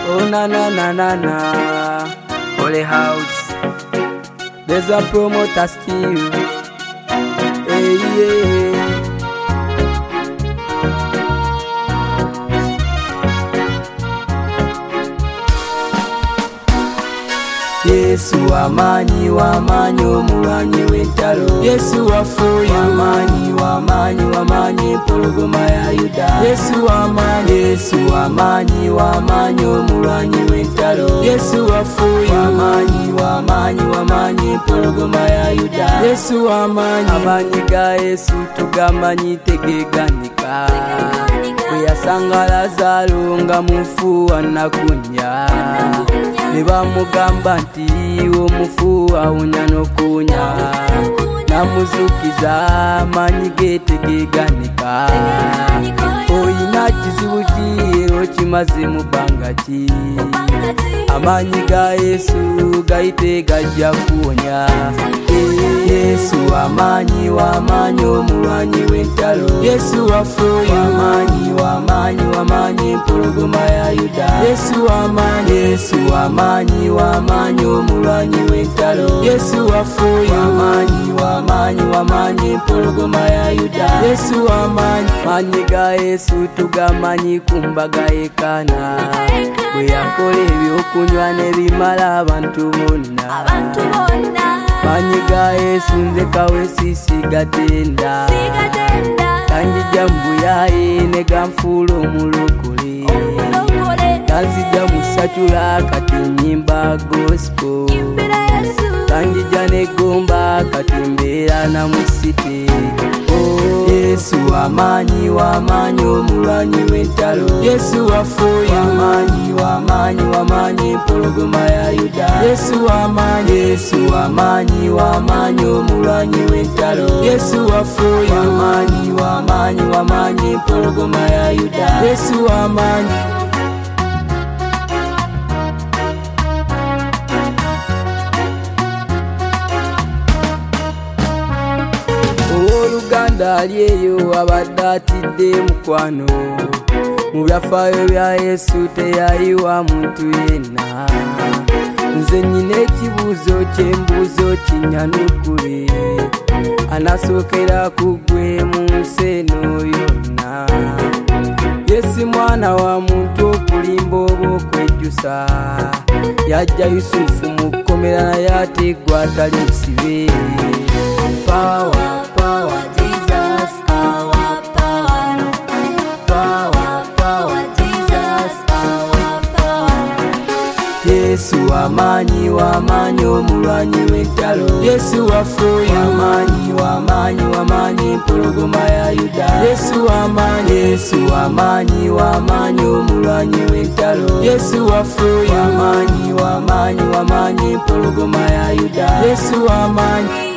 Oh na na na na na, Holy House. There's a promoter still. Hey yeah. Yesu amanyi wamanyi omulwanyi w'entalo. Yesu wafuye wamanyi empologoma ya Yuda. Yesu amanyi omulwanyi w'entalo. Yesu wafuye wamanyi empologoma ya Yuda. Yesu amanyi ga Yesu tugamanyi tegeganika. Bwe yasanga Lazaro nga mufu anakunya, ne bamugamba nti omufu awunya n'okuwunya, namuzukiza amanyi ge tegeganika. Oyina kizibu ki era okimaze mu bbanga ki? Amanyi ga Yesu gayite gajja kuwonya. Yesu amanyi omulwanyi w'entalo. Yesu wafuye wamanyi empologoma ya Yuda. Yesu amanyi omulwanyi w'entalo. Yesu wafuye wamanyi empologoma ya Yuda. Yesu amanyi ga Yesu tugamanyi ku mbaga y'Ekaana, bwe yakola ebyokunywa ne bimala abantu bonna. Manyi ga Yesu nze kawesisi gatenda, kanjija mbuyaye ne ganfuula omulokole, kanzija musacula kati nyimba gospel, kanjija negomba kati mbeera na musite. Yesu amanyi omulwanyi w'entalo. Yesu wafuye wamanyi empologoma ya Yuda. Yesu amanyi omulwanyi w'entalo. Yesu wafuye wamanyi empologoma ya Yuda. Yesu amanyi. Owooluganda ali eyo abadde atidde mukwano, mu byafaayo bya Yesu teyayiwa muntu yenna. Nze nnyina ekibuuzo ky'embuuzo kinyanukule, anasookera ku ggwe mu nsi eno yonna. Yesu mwana wa muntu okulimba oba okwejjusa, yajja Yusufu mu kkomera naye ate gwe atali musibe. Power, Jesus, power, Jesus, power. Yesu amanyi omulwanyi w'entalo. Yesu wafuye wamanyi empologoma ya Yuda. Yesu amanyi omulwanyi w'entalo. Yesu wafuye wamanyi empologoma ya Yuda. Yesu amanyi.